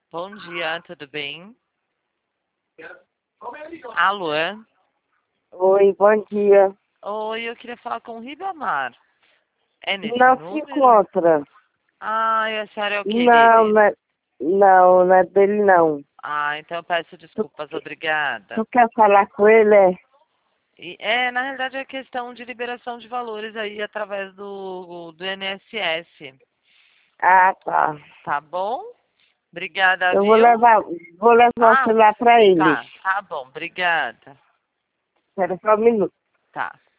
Bom dia, tudo bem? Alô? Oi, bom dia. Oi, eu queria falar com o Ribamar. É nesse Não se número? encontra. Ah, e a senhora é o que Não, dele? não é dele não. Ah, então eu peço Tu, desculpas, obrigada. tu quer falar com ele? É? Na realidade é questão de liberação de valores aí através do INSS. Ah, tá. Tá bom? Obrigada, Eu vou viu? levar o Ah, celular para ele. tá bom, obrigada. Espera só um minuto. Tá.